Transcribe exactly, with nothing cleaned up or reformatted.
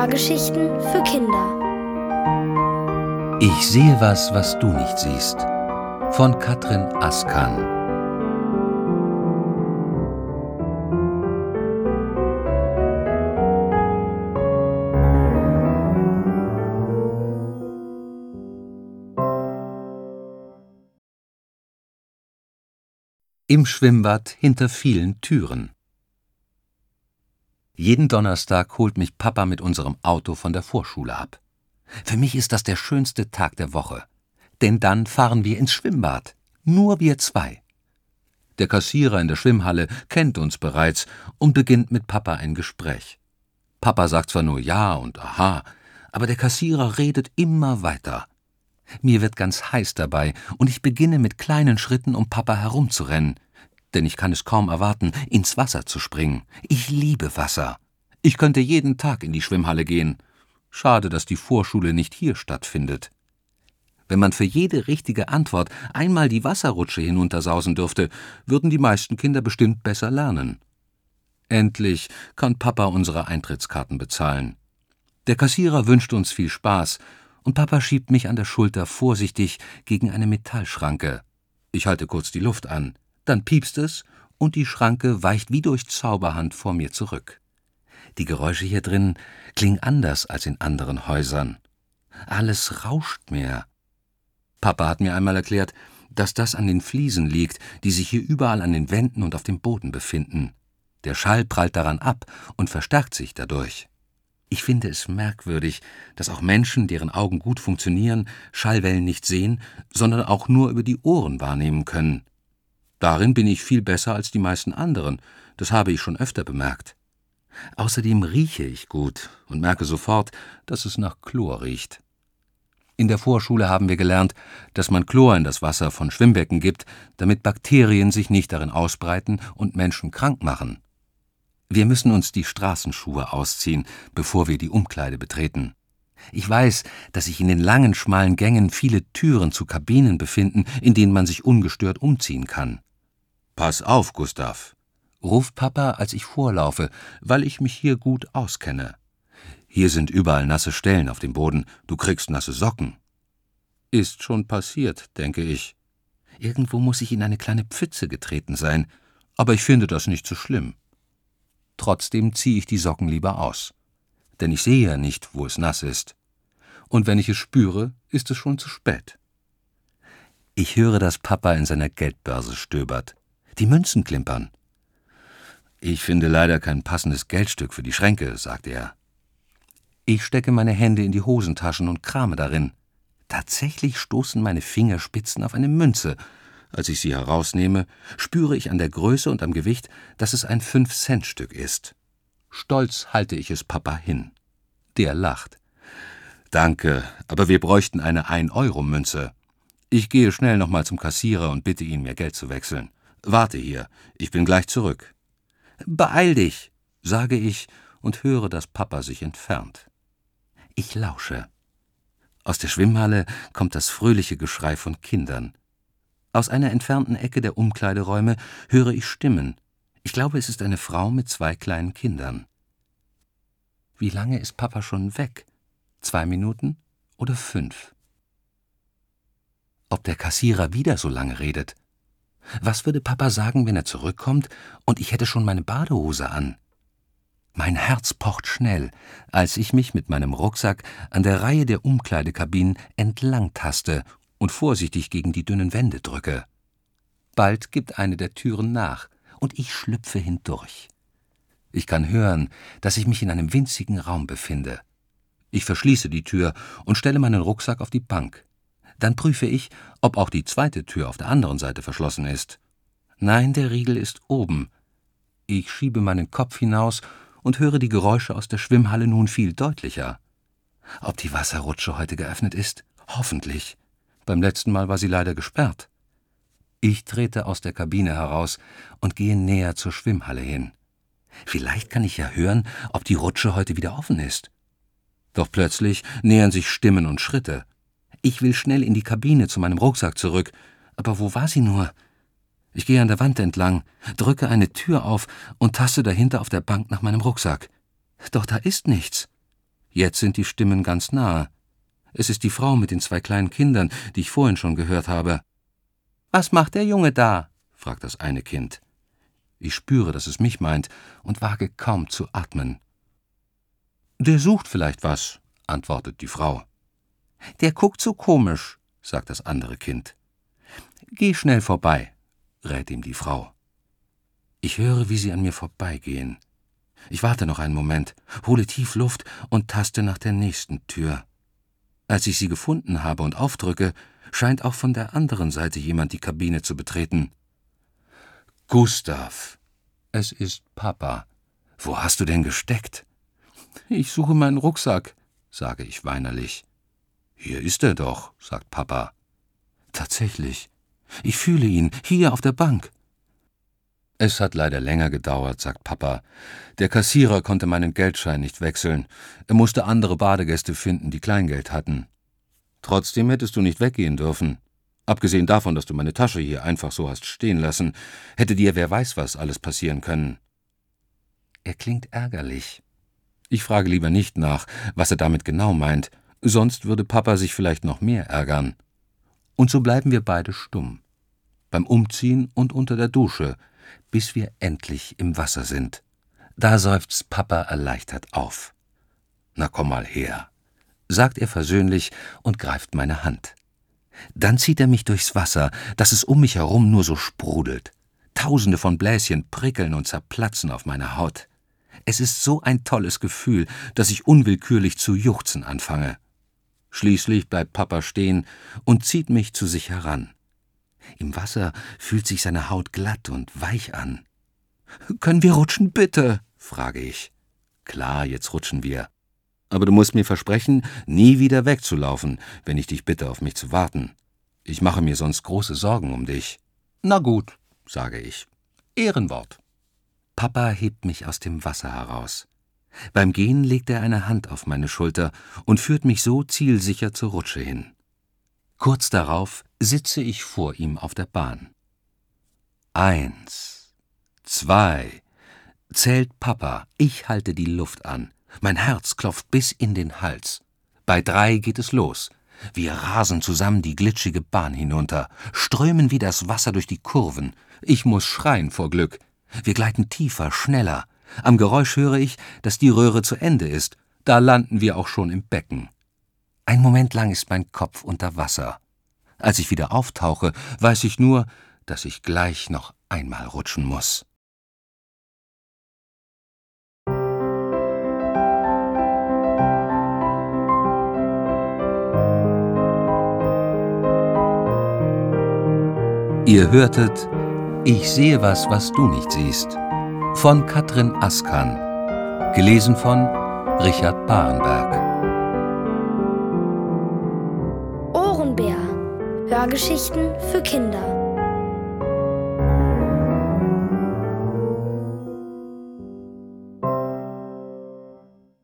Hörgeschichten für Kinder. Ich sehe was, was du nicht siehst. Von Katrin Askan. Im Schwimmbad hinter vielen Türen. Jeden Donnerstag holt mich Papa mit unserem Auto von der Vorschule ab. Für mich ist das der schönste Tag der Woche, denn dann fahren wir ins Schwimmbad, nur wir zwei. Der Kassierer in der Schwimmhalle kennt uns bereits und beginnt mit Papa ein Gespräch. Papa sagt zwar nur Ja und Aha, aber der Kassierer redet immer weiter. Mir wird ganz heiß dabei und ich beginne mit kleinen Schritten um Papa herumzurennen, denn ich kann es kaum erwarten, ins Wasser zu springen. Ich liebe Wasser. Ich könnte jeden Tag in die Schwimmhalle gehen. Schade, dass die Vorschule nicht hier stattfindet. Wenn man für jede richtige Antwort einmal die Wasserrutsche hinuntersausen dürfte, würden die meisten Kinder bestimmt besser lernen. Endlich kann Papa unsere Eintrittskarten bezahlen. Der Kassierer wünscht uns viel Spaß und Papa schiebt mich an der Schulter vorsichtig gegen eine Metallschranke. Ich halte kurz die Luft an. Dann piepst es und die Schranke weicht wie durch Zauberhand vor mir zurück. Die Geräusche hier drin klingen anders als in anderen Häusern. Alles rauscht mehr. Papa hat mir einmal erklärt, dass das an den Fliesen liegt, die sich hier überall an den Wänden und auf dem Boden befinden. Der Schall prallt daran ab und verstärkt sich dadurch. Ich finde es merkwürdig, dass auch Menschen, deren Augen gut funktionieren, Schallwellen nicht sehen, sondern auch nur über die Ohren wahrnehmen können. Darin bin ich viel besser als die meisten anderen, das habe ich schon öfter bemerkt. Außerdem rieche ich gut und merke sofort, dass es nach Chlor riecht. In der Vorschule haben wir gelernt, dass man Chlor in das Wasser von Schwimmbecken gibt, damit Bakterien sich nicht darin ausbreiten und Menschen krank machen. Wir müssen uns die Straßenschuhe ausziehen, bevor wir die Umkleide betreten. Ich weiß, dass sich in den langen, schmalen Gängen viele Türen zu Kabinen befinden, in denen man sich ungestört umziehen kann. »Pass auf, Gustav«, ruft Papa, als ich vorlaufe, weil ich mich hier gut auskenne. »Hier sind überall nasse Stellen auf dem Boden, du kriegst nasse Socken.« Ist schon passiert, denke ich. Irgendwo muss ich in eine kleine Pfütze getreten sein, aber ich finde das nicht so schlimm. Trotzdem ziehe ich die Socken lieber aus, denn ich sehe ja nicht, wo es nass ist. Und wenn ich es spüre, ist es schon zu spät. Ich höre, dass Papa in seiner Geldbörse stöbert. Die Münzen klimpern. »Ich finde leider kein passendes Geldstück für die Schränke«, sagt er. Ich stecke meine Hände in die Hosentaschen und krame darin. Tatsächlich stoßen meine Fingerspitzen auf eine Münze. Als ich sie herausnehme, spüre ich an der Größe und am Gewicht, dass es ein Fünf-Cent-Stück ist. Stolz halte ich es Papa hin. Der lacht. »Danke, aber wir bräuchten eine Ein-Euro-Münze. Ich gehe schnell nochmal zum Kassierer und bitte ihn, mir Geld zu wechseln. Warte hier, ich bin gleich zurück.« »Beeil dich«, sage ich und höre, dass Papa sich entfernt. Ich lausche. Aus der Schwimmhalle kommt das fröhliche Geschrei von Kindern. Aus einer entfernten Ecke der Umkleideräume höre ich Stimmen. Ich glaube, es ist eine Frau mit zwei kleinen Kindern. Wie lange ist Papa schon weg? Zwei Minuten oder fünf? Ob der Kassierer wieder so lange redet? Was würde Papa sagen, wenn er zurückkommt und ich hätte schon meine Badehose an? Mein Herz pocht schnell, als ich mich mit meinem Rucksack an der Reihe der Umkleidekabinen entlang taste und vorsichtig gegen die dünnen Wände drücke. Bald gibt eine der Türen nach und ich schlüpfe hindurch. Ich kann hören, dass ich mich in einem winzigen Raum befinde. Ich verschließe die Tür und stelle meinen Rucksack auf die Bank. Dann prüfe ich, ob auch die zweite Tür auf der anderen Seite verschlossen ist. Nein, der Riegel ist oben. Ich schiebe meinen Kopf hinaus und höre die Geräusche aus der Schwimmhalle nun viel deutlicher. Ob die Wasserrutsche heute geöffnet ist? Hoffentlich. Beim letzten Mal war sie leider gesperrt. Ich trete aus der Kabine heraus und gehe näher zur Schwimmhalle hin. Vielleicht kann ich ja hören, ob die Rutsche heute wieder offen ist. Doch plötzlich nähern sich Stimmen und Schritte. Ich will schnell in die Kabine zu meinem Rucksack zurück, aber wo war sie nur? Ich gehe an der Wand entlang, drücke eine Tür auf und taste dahinter auf der Bank nach meinem Rucksack. Doch da ist nichts. Jetzt sind die Stimmen ganz nahe. Es ist die Frau mit den zwei kleinen Kindern, die ich vorhin schon gehört habe. »Was macht der Junge da?« fragt das eine Kind. Ich spüre, dass es mich meint, und wage kaum zu atmen. »Der sucht vielleicht was«, antwortet die Frau. »Der guckt so komisch«, sagt das andere Kind. »Geh schnell vorbei«, rät ihm die Frau. Ich höre, wie sie an mir vorbeigehen. Ich warte noch einen Moment, hole tief Luft und taste nach der nächsten Tür. Als ich sie gefunden habe und aufdrücke, scheint auch von der anderen Seite jemand die Kabine zu betreten. »Gustav, es ist Papa. Wo hast du denn gesteckt?« »Ich suche meinen Rucksack«, sage ich weinerlich. »Hier ist er doch«, sagt Papa. »Tatsächlich. Ich fühle ihn, hier auf der Bank.« »Es hat leider länger gedauert«, sagt Papa. »Der Kassierer konnte meinen Geldschein nicht wechseln. Er musste andere Badegäste finden, die Kleingeld hatten. Trotzdem hättest du nicht weggehen dürfen. Abgesehen davon, dass du meine Tasche hier einfach so hast stehen lassen, hätte dir wer weiß was alles passieren können.« Er klingt ärgerlich. Ich frage lieber nicht nach, was er damit genau meint, sonst würde Papa sich vielleicht noch mehr ärgern. Und so bleiben wir beide stumm. Beim Umziehen und unter der Dusche, bis wir endlich im Wasser sind. Da seufzt Papa erleichtert auf. »Na komm mal her«, sagt er versöhnlich und greift meine Hand. Dann zieht er mich durchs Wasser, dass es um mich herum nur so sprudelt. Tausende von Bläschen prickeln und zerplatzen auf meiner Haut. Es ist so ein tolles Gefühl, dass ich unwillkürlich zu juchzen anfange. Schließlich bleibt Papa stehen und zieht mich zu sich heran. Im Wasser fühlt sich seine Haut glatt und weich an. »Können wir rutschen, bitte?« frage ich. »Klar, jetzt rutschen wir. Aber du musst mir versprechen, nie wieder wegzulaufen, wenn ich dich bitte, auf mich zu warten. Ich mache mir sonst große Sorgen um dich.« »Na gut«, sage ich. »Ehrenwort.« Papa hebt mich aus dem Wasser heraus. Beim Gehen legt er eine Hand auf meine Schulter und führt mich so zielsicher zur Rutsche hin. Kurz darauf sitze ich vor ihm auf der Bahn. Eins, zwei, zählt Papa, ich halte die Luft an. Mein Herz klopft bis in den Hals. Bei drei geht es los. Wir rasen zusammen die glitschige Bahn hinunter, strömen wie das Wasser durch die Kurven. Ich muss schreien vor Glück. Wir gleiten tiefer, schneller. Am Geräusch höre ich, dass die Röhre zu Ende ist. Da landen wir auch schon im Becken. Ein Moment lang ist mein Kopf unter Wasser. Als ich wieder auftauche, weiß ich nur, dass ich gleich noch einmal rutschen muss. Ihr hörtet »Ich sehe was, was du nicht siehst« von Katrin Askan, gelesen von Richard Barenberg. Ohrenbär. Hörgeschichten für Kinder.